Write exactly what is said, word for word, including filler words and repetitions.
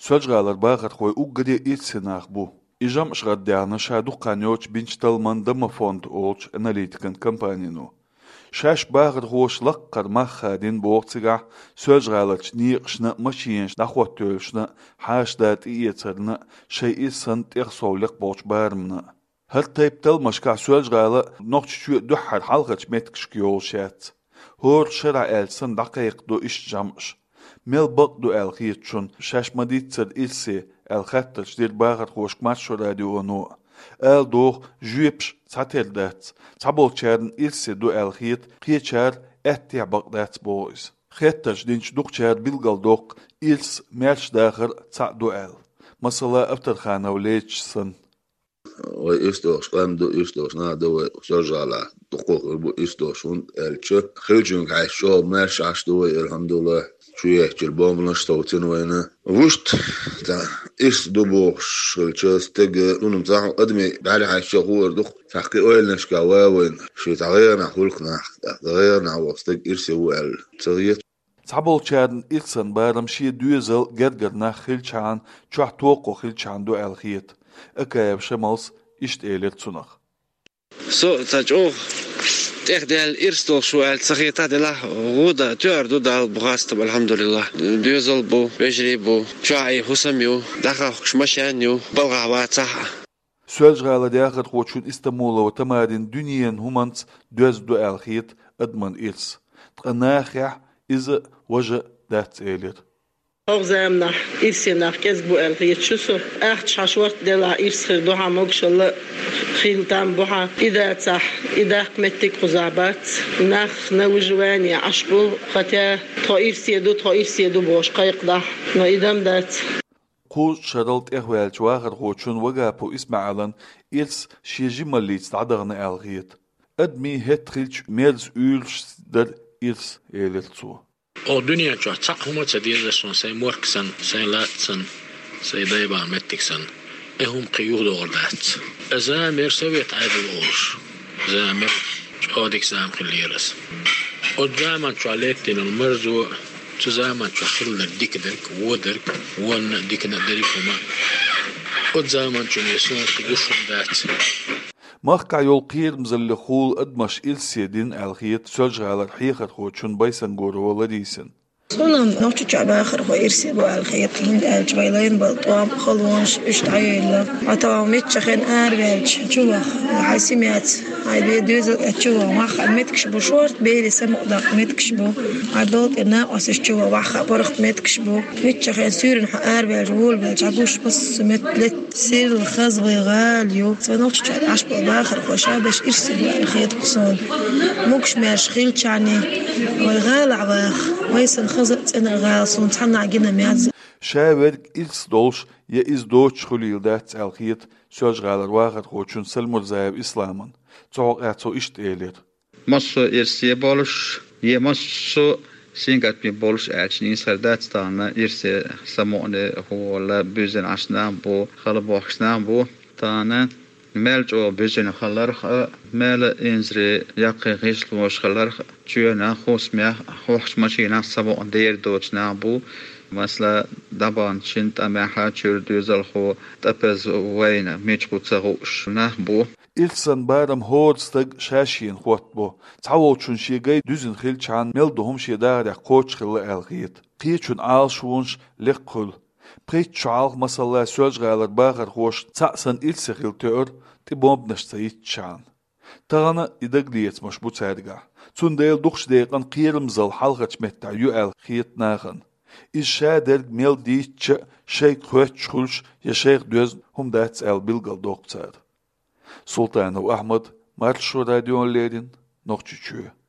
سوجغالر باغر خوي اوغدي إلسناخ بو إجام شغدانا شادو قانيوش بنشتل من دم فوند أولش أناليتيكن كمبانينو شاش باغر خوش لقر ما خادين بوغتسيغا سوجغالرش نيقشنا ماشينش داخوتولشنا حاش دات إيترنا شيء سنت إغسوليق بوش بارمنا هر تيبتل مشكع سوجغالا نوخش شو دوحر حلقش متكشكيول شات هور شرع ألسن دقيق دو إش جامش ميل بق دو ألخيتشون شاش مديتسر إلسي الخطش دير باغر خوش كماتشو راديو نو ال دوغ جويبش تاتر دات تابول چارن إلسي دو الخيت قيچار اتيع بق دات بويز خطش دينش دوغ چار بلغل دوغ إلس ميرش داخر تا دو ال مثلا افتر خانة وليتش سن ويستوش قام دو يستوش نا دو سرجالا دقوق بو يستوشون الچ خلجون عايشو ميرش عاش دو الحمد لله شوية جلبام نشتوتين وينا وشت تا إيش دبوش الجاز تج نون مزاح أدمي بعد عايش هو دخ تحقيق وين نشكا وين شو تغيرنا خلقنا تغيرنا وستج إيش هو التغيير تعبول چارن إلسن بارم شي دوزل جرجرنا خلچان چوح توقو خلچان دو الخيت أكايب شمالس إشت إيلت سنخ سو تجوه تخدل إرستول شو الصخيطة دلا غودا تور دودا بغاستب الحمد لله دوزل بو بجري بو شاعي حسميو دخل خشمشانيو بلغا واتح سوالج غالا داخل خوشون استمولا وتمارين دنيان همانت دوز دو الخيط أدمن إلس تقناخيح إذا وجه دات إيلت أو زمنا إرسنا كذبوا الخيط شو أخت شاشورت دلا إرس دوها مقش الله خيل تام بوها إذا صح إذا قمتك خزعبات نخ نوجواني عشبو خطا طائف سيدو طائف سيدو بوش قيق ده نايدم دات قو شرلت إخوال جواغر خوشون وقابو إسماعيلان إلس شيجي مليت تعدغنا الخيط أدمي هتخلج ميرز أولش در إلس إيلتسو O dünya çok çok huma çadiye son say morksan say latsan say dayban mettiksan ehum qiyud ordat azamer sovet aydıl olur zamer çodik zam khiliras o zaman çoaletin almarzu zaman çoxilla dikderk woderk won dikna derikuma o zaman çoneson qiyushum dat مخكع يلقير مزل خول أدمش إلسيدين الخيط سجع على الحقيقة خوشون بيسن قورو ولديسن صنم نوتش جعبا آخر هو إرسي بو الخيط هند الجبيلين بلطوام خلونش اشتعيلا عطاو ميتشخين آربيلش جوخ حيسيميات هاي بيدوزل اتشوه واخا ميتكش بو شورت بيري سمق داق ميتكش بو عدولت إنا أسش جوه واخا برخت ميتكش بو ميتشخين سورن آربيلش وول بيلش عقوش بس متلت سير الخزبي غاليو سنوتش جعب عشبو باخر خوشابش إرسي بو الخيط قصون موكش ميرش خيلش عني والغالع باخ ويسن خزت أنا غاصون تحنا عجينا ميعز شاورك إلس دولش يا إز دوتش خليل دات الخيط سوج غالر واحد خوشون سلمر زايب إسلاما تعوق أعطو إشت إيلير مصو إرسي بولش يه مصو سينغات بي بولش أعشنين سردات تانا إرسي سموعني هو لا بيزن عشنام بو خلبو عشنام بو تانا مالج أو بيزن خلرخ مال إنزري يقي غيش لوش خلرخ تيونا خوش مياه خوش ماشينا سموع دير دوتش نابو مثلا دبان شنت أما حاجر دوزل خو تبز وين ميج بوتسغوش نابو إلسان بارم هورستغ شاشين خوتبو تعوضشون شيغاي دوزن خيلچان ملدهم شيدار قوچ خل الغيت قيچون آل شونش لقل بريت شعال مثلا سوج غالر باغر خوش تأسن إلسي خيلتور تبوب نشتايت شان تغانا إدقليت مش بوتارغا تون ديل دوخش ديقان قيرمزل حلقة متع يو الخيت ناغن إز شادر ميل ديتش شيخ خوش شخلش يا شيخ دوز هم داتس ال بلغل دوكتار سلطان أحمد مارشو راديو ليدين نوخشو